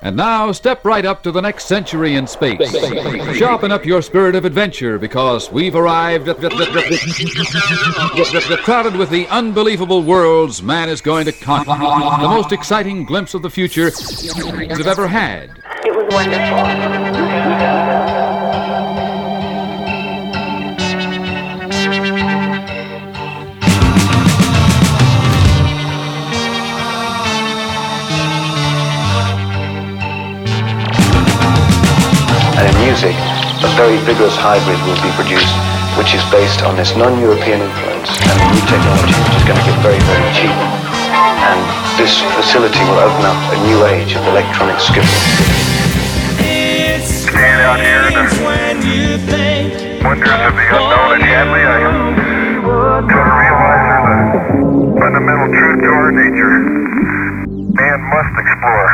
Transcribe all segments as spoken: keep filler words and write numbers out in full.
And now, step right up to the next century in space. Sharpen up your spirit of adventure, because we've arrived at crowded with the unbelievable worlds man is going to conquer. The most exciting glimpse of the future you've ever had. It was wonderful. And in music, a very vigorous hybrid will be produced, which is based on this non-European influence and new technology, which is going to get very, very cheap. And this facility will open up a new age of electronic skipping. Stand out here and wonders of the unknown and Hadley. I come to realize there's a fundamental truth to our nature. Man must explore.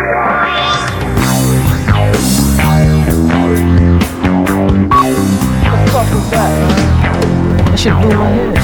What the fuck was that? That shit blew my head.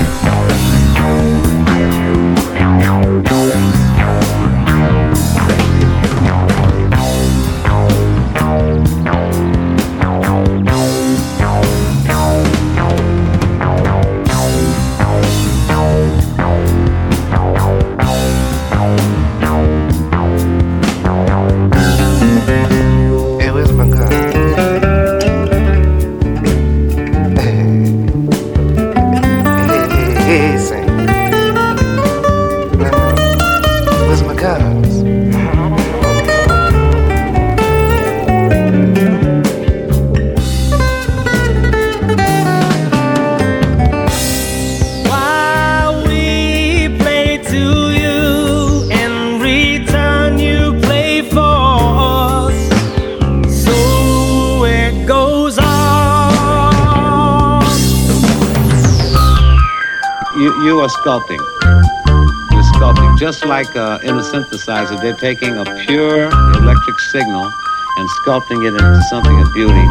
You are sculpting. You're sculpting. Just like uh, in a synthesizer, they're taking a pure electric signal and sculpting it into something of beauty.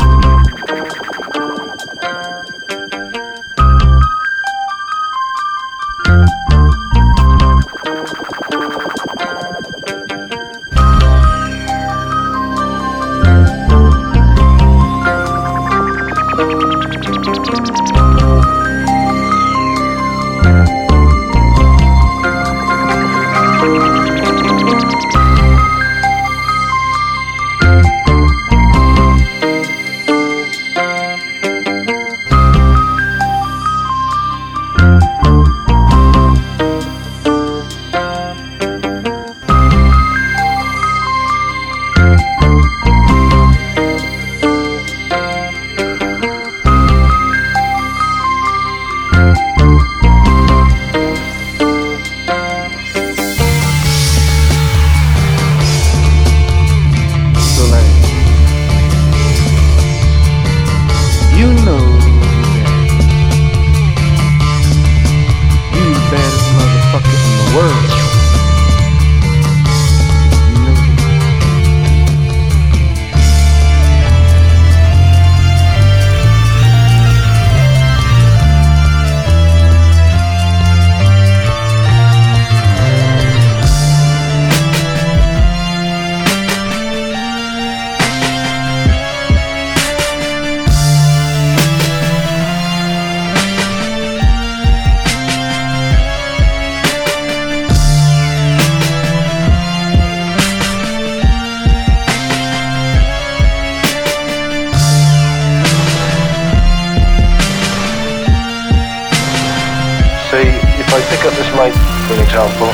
For example,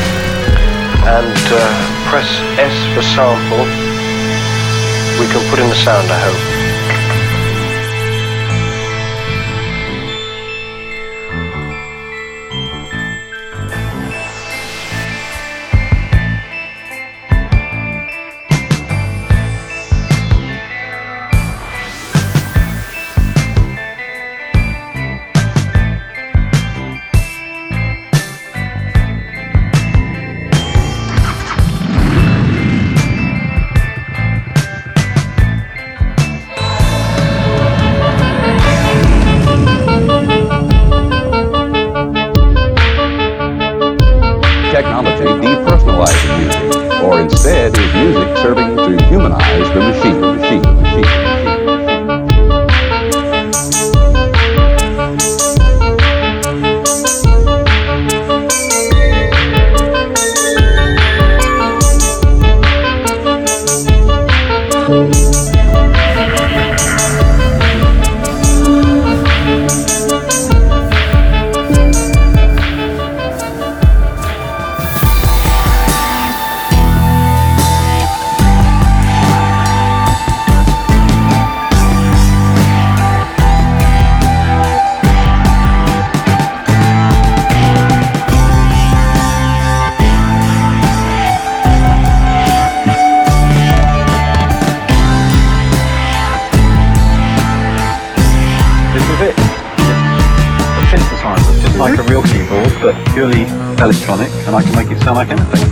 and uh, press S for sample, we can put in the sound, I hope. Technology depersonalizing music. Or instead, is music serving to humanize the machine, the machine, the machine, the machine? Like a real keyboard, but purely electronic, and I can make it sound like anything.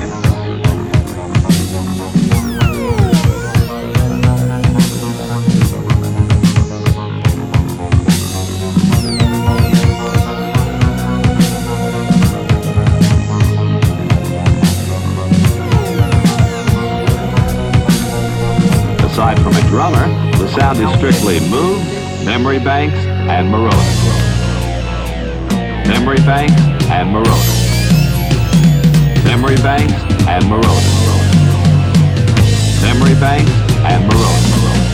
Aside from a drummer, the sound is strictly Moog, memory banks, and Moroder. Memory banks and Moroder. Memory banks and Moroder. Memory banks and Moroder.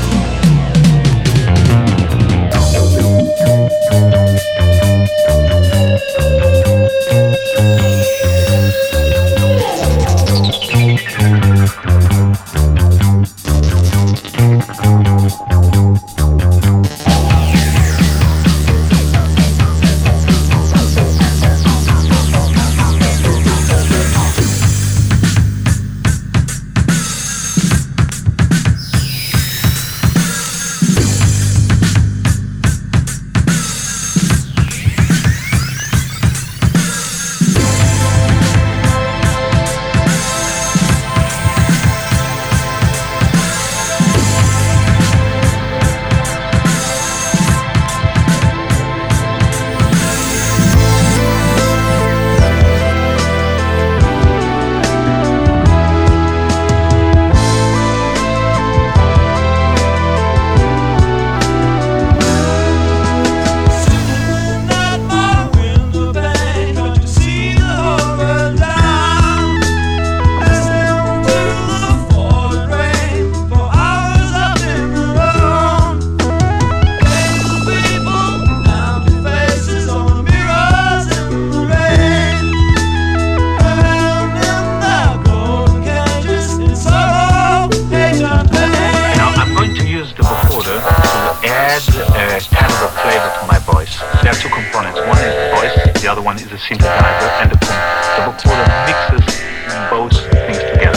Synthesizer, and the, the vocoder mixes both things together.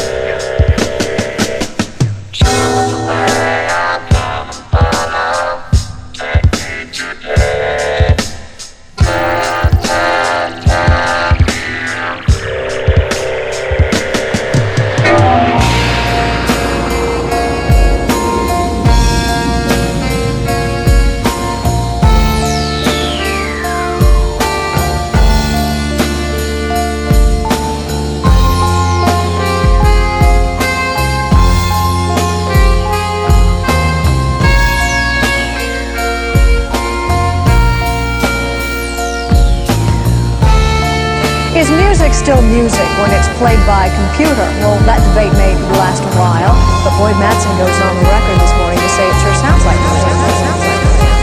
Is music still music when it's played by a computer? Well, that debate may last a while, but Boyd Mattson goes on the record this morning to say it sure sounds like music. It sounds like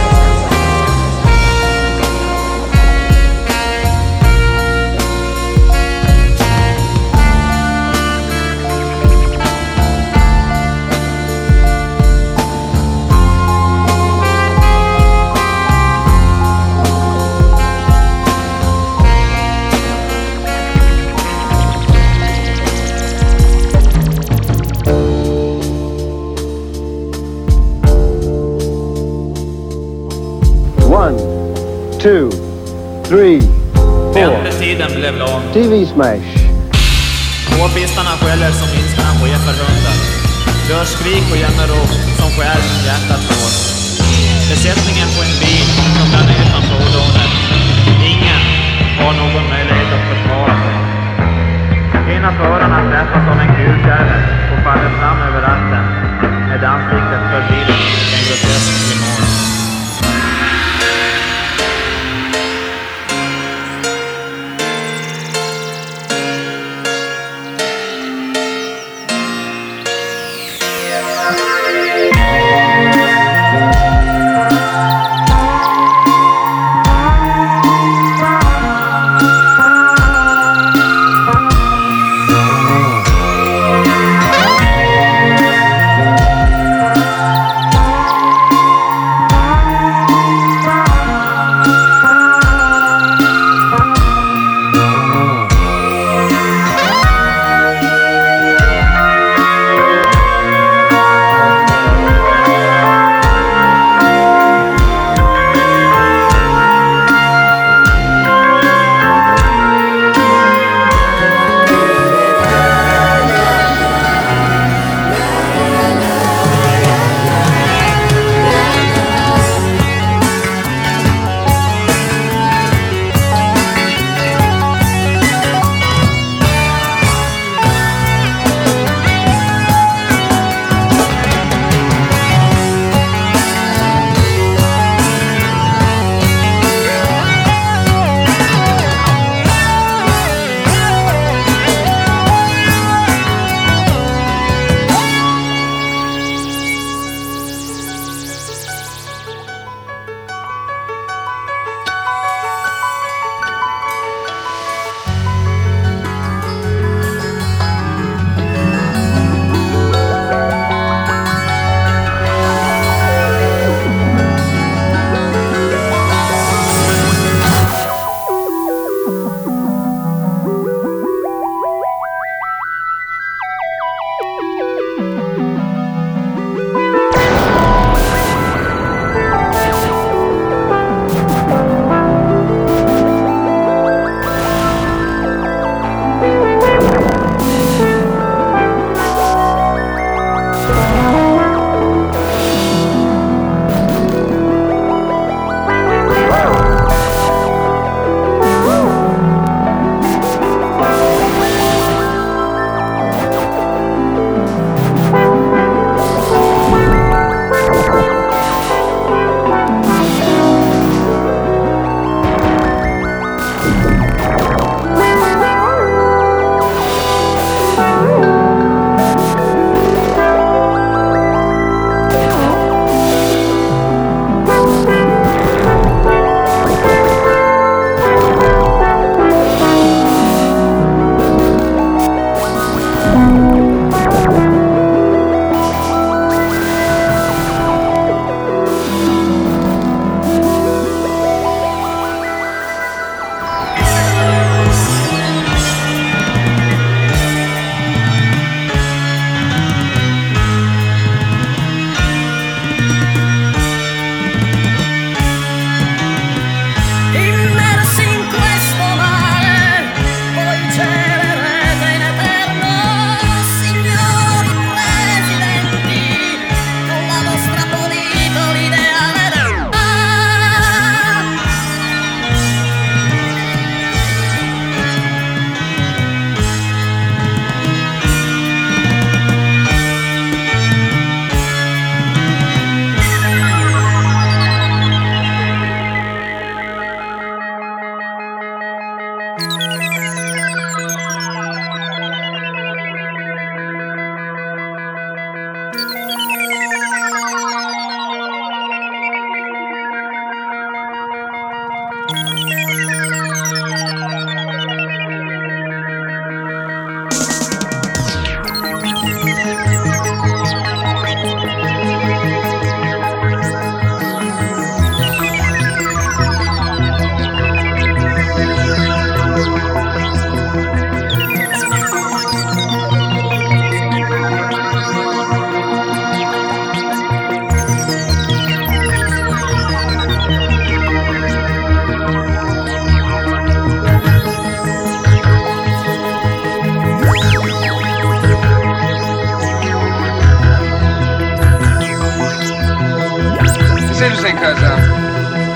One, two, three, four. Tiden blev lång. T V Smash. K-pistarna skäller som ilskan på schäferhundar. Dörrskrik och jämmerrop som skär hjärtat hårt. Besättningen på en bil som kan utan fordonet. Ingen har någon möjlighet att försvara sig. Ena förarna träffas av en kulkärra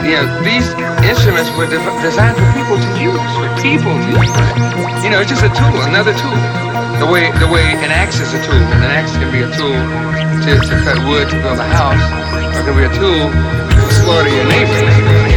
you know, these instruments were de- designed for people to use, for people to use. You know, it's just a tool, another tool. The way the way an axe is a tool. An axe can be a tool to, to cut wood to build a house, or it can be a tool to slaughter your neighbor.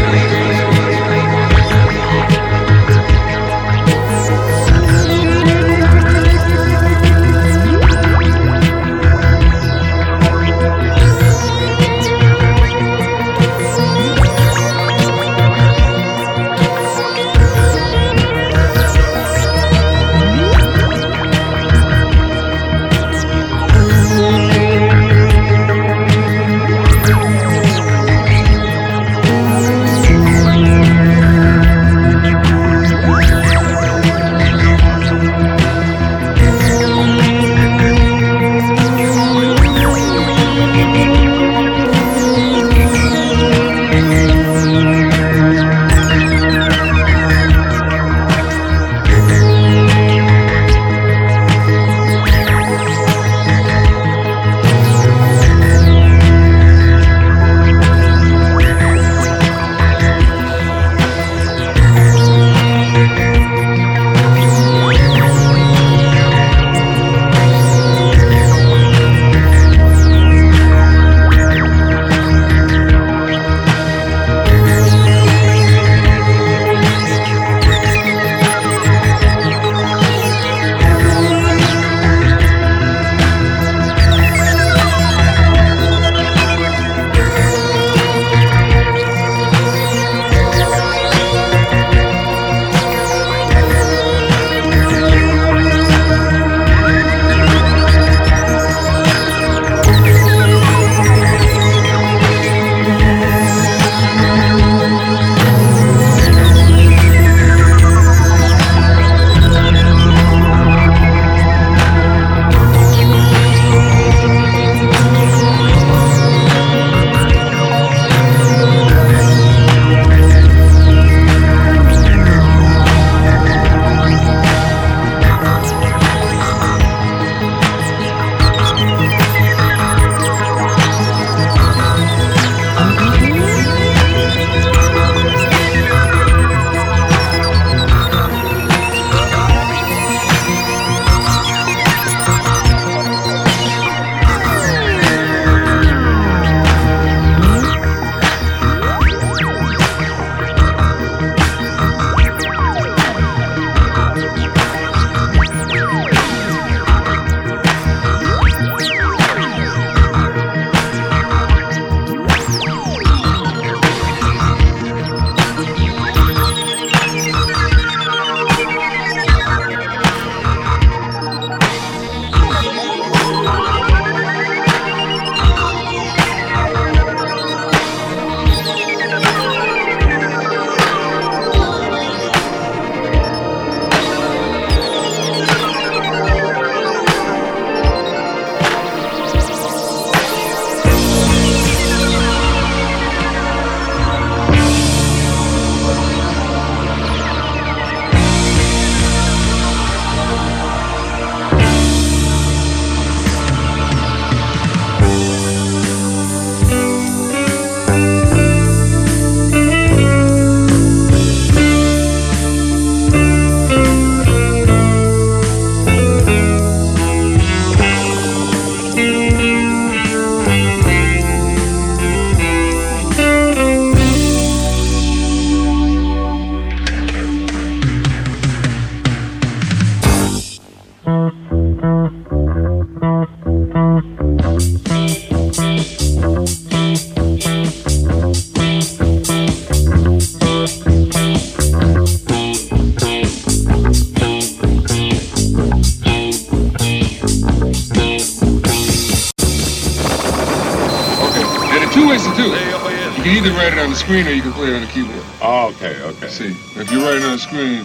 You can either write it on the screen or you can play it on the keyboard. Oh, okay, okay. See, if you write it on the screen...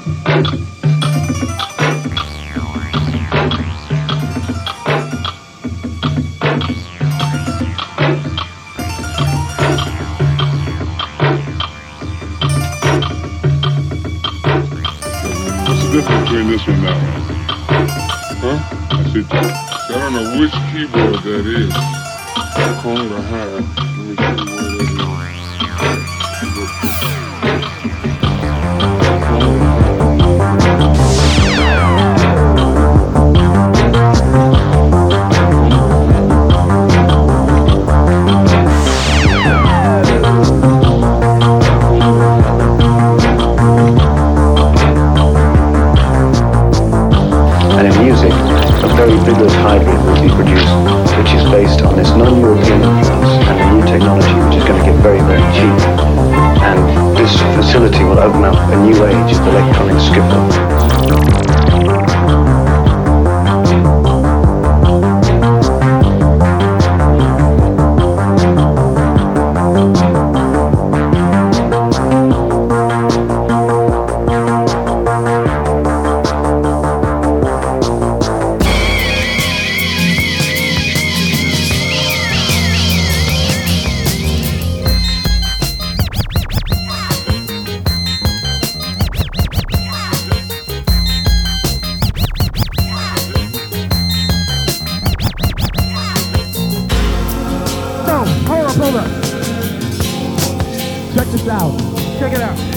What's the difference between this one and that one? Huh? I see. So I don't know which keyboard that is. Corner or high. Let me see where that is. vigorous hybrid will be produced, which is based on this non-European influence and a new technology which is going to get very, very cheap. And this facility will open up a new age of electronic skiffle. Check this out. Check it out.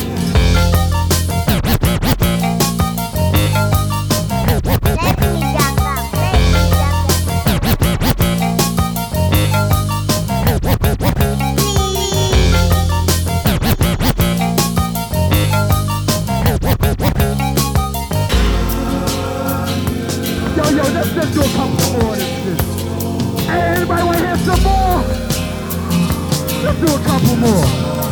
Yo, yo, let's just do a couple more of this shit. Hey, anybody want to hear some more? Let's do a couple more.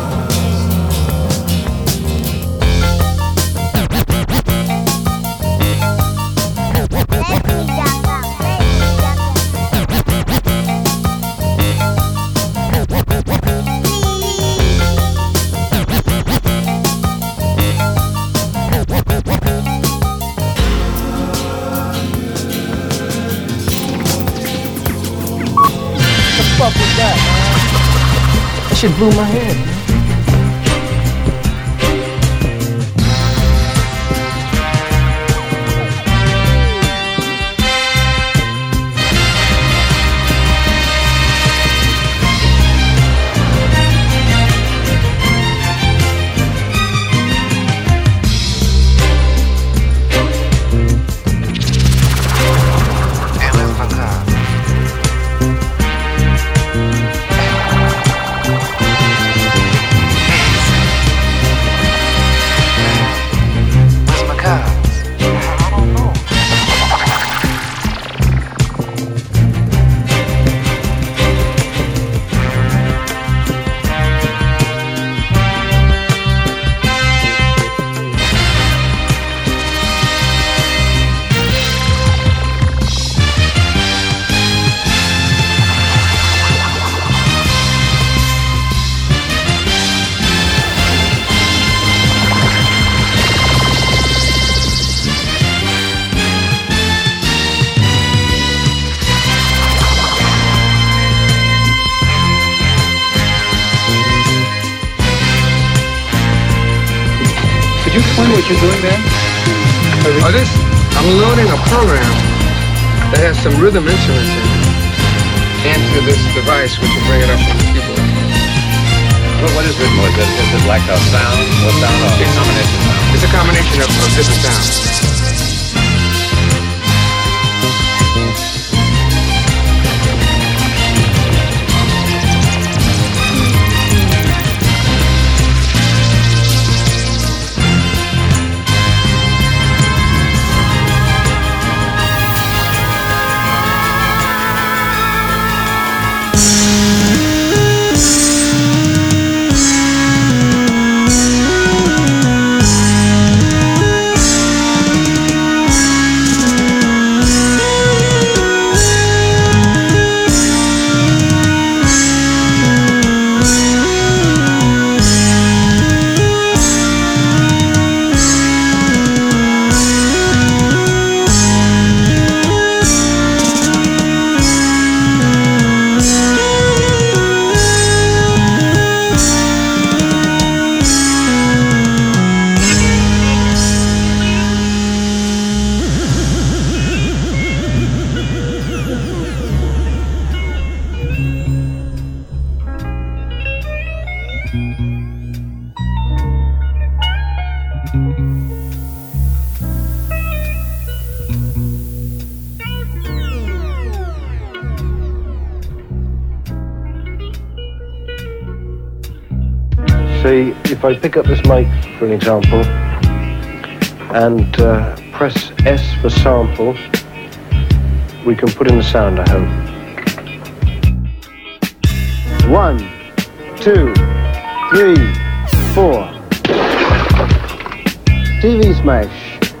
What was that? That shit blew my head, man. Could you explain what you're doing there? Oh, this, I'm loading a program that has some rhythm instruments in it into this device, which will bring it up on the keyboard. What, what is rhythm? Is it, is it like a sound? What sound? Or It's, a combination sound? it's a combination of, of different sounds. See, if I pick up this mic, for an example, and uh, press S for sample, we can put in the sound, I hope. One, two, three, four. T V smash.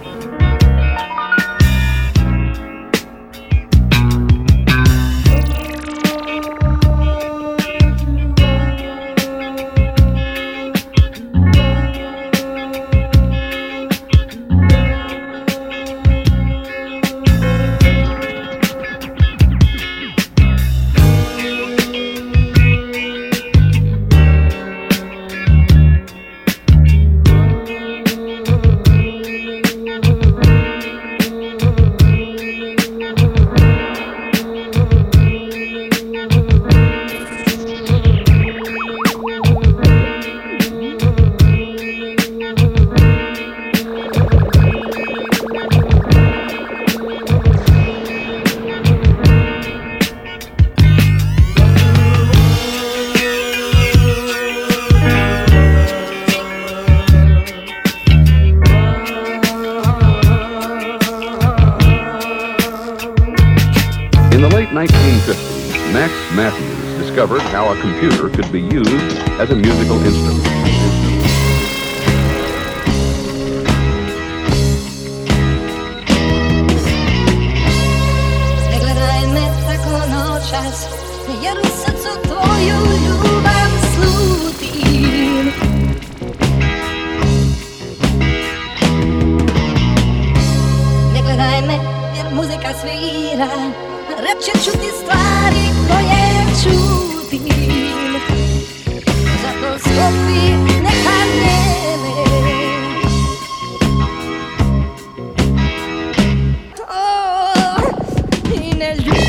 nineteen fifties, Max Matthews discovered how a computer could be used as a musical instrument. Jer u srcu tvoju ljubav slutim. Ne gledaj me jer muzika svira, reći ću ti stvari koje čutim. Zato sklopi neka vreme. Oh, i ne ljubi.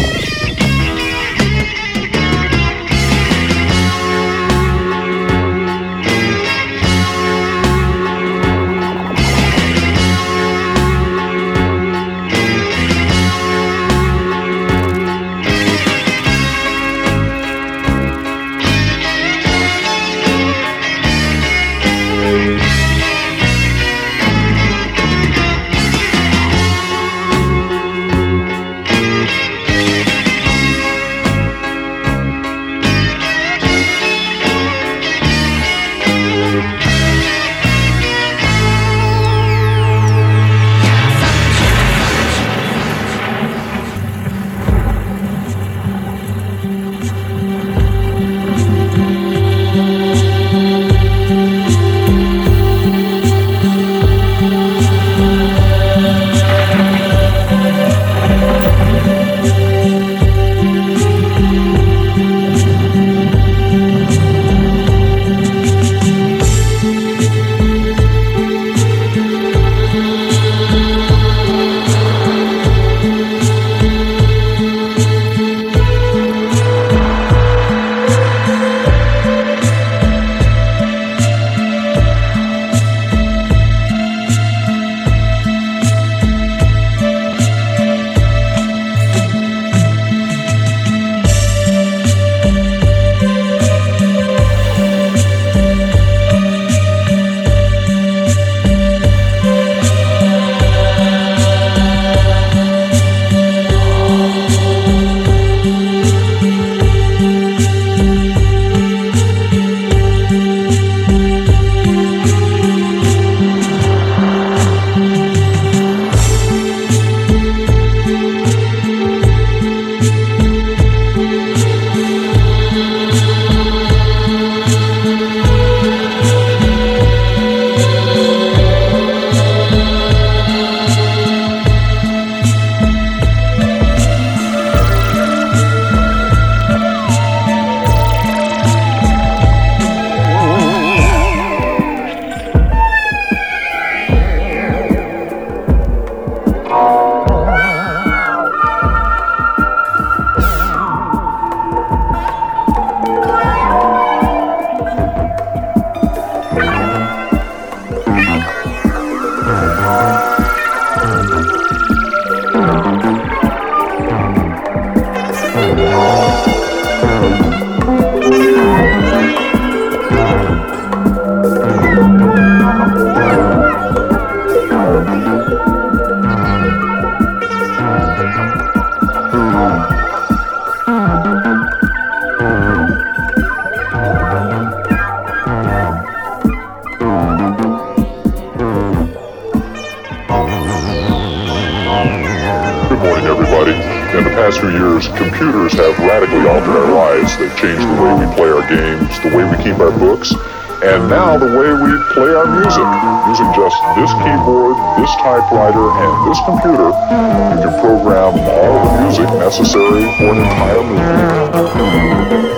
in the past few years, computers have radically altered our lives. They've changed the way we play our games, the way we keep our books, and now the way we play our music. Using just this keyboard, this typewriter, and this computer, you can program all the music necessary for an entire movie.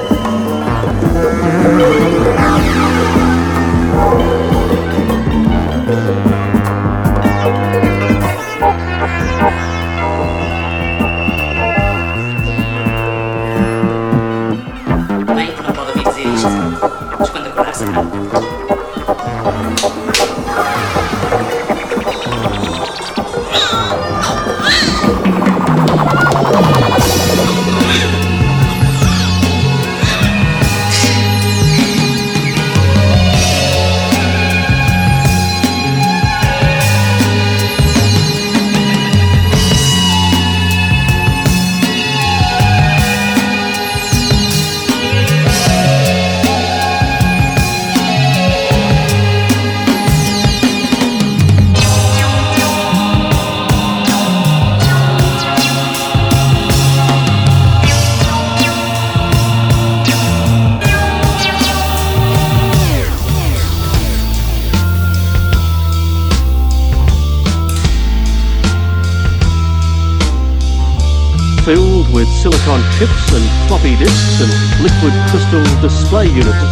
Filled with silicon chips and floppy disks and liquid crystal display units.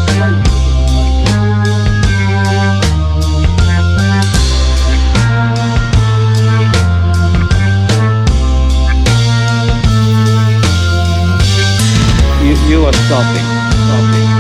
You, you are sculpting. sculpting.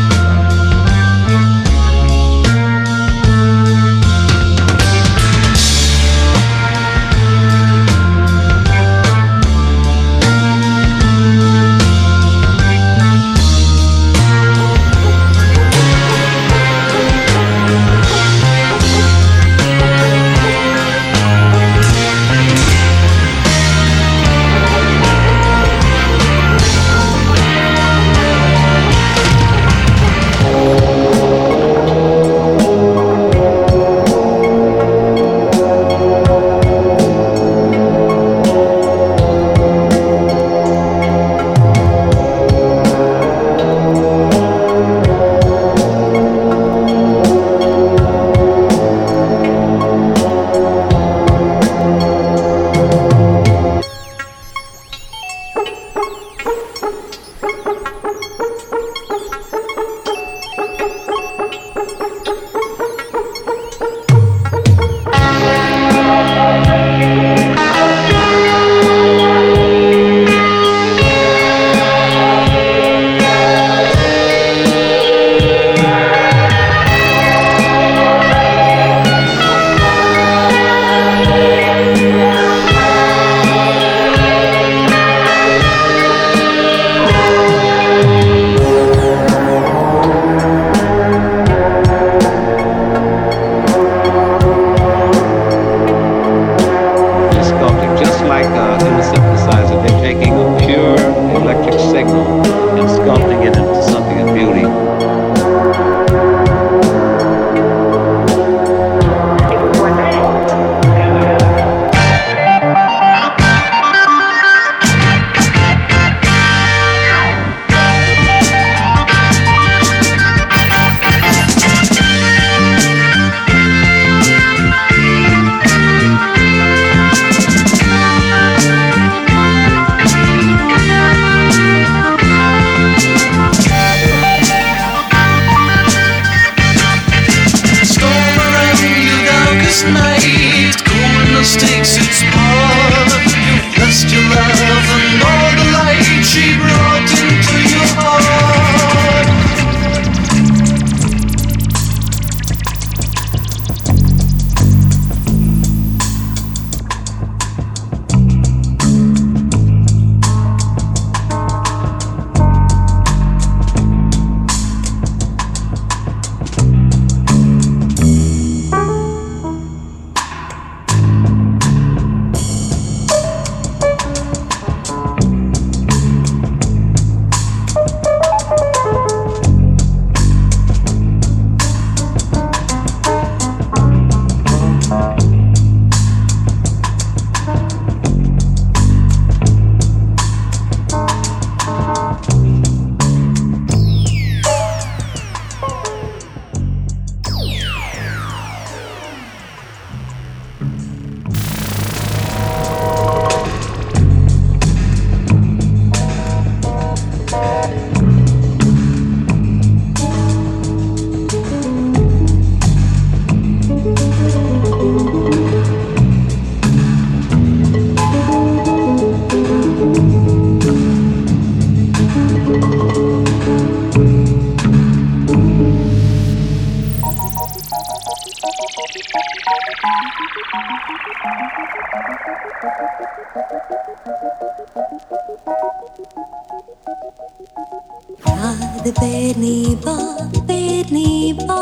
Kāda bērnībā, bērnībā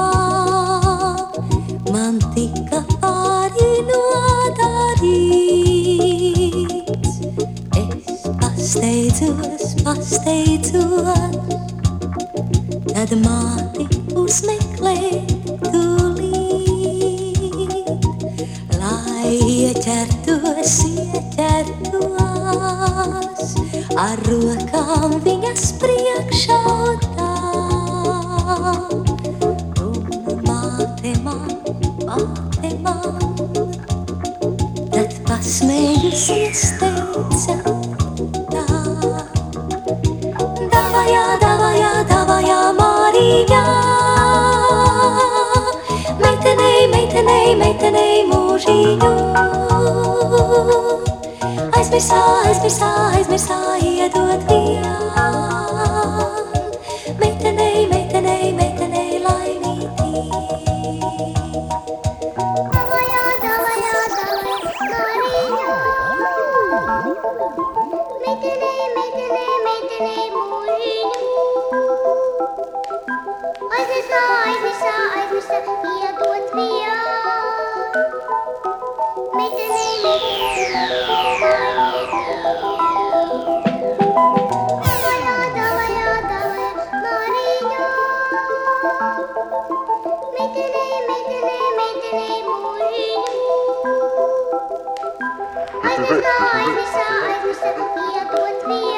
man tika pāri nodarīts. Es pasteidzos, pasteidzos, tad māti uzmeklē tūlīt, lai ieķertos, ieķertos, ar rokām viņas priekšā tā. Un māte man, māte man, tad pasmējusies teica tā. Davajā, davajā, davajā, Marija, meitenei, meitenei, meitenei mūžiņu. Aizmirsā, aizmirsā, aizmirsā, iedot vien. Meitenei, meitenei, meitenei, laimītī. Davajā, davajā, davajā, Marija. Meitenei, meitenei, meitenei, mūžiņu. Aizmirsā, aizmirsā, aizmirsā, iedot vien. Meitenei, meitenei, This is it. This is it.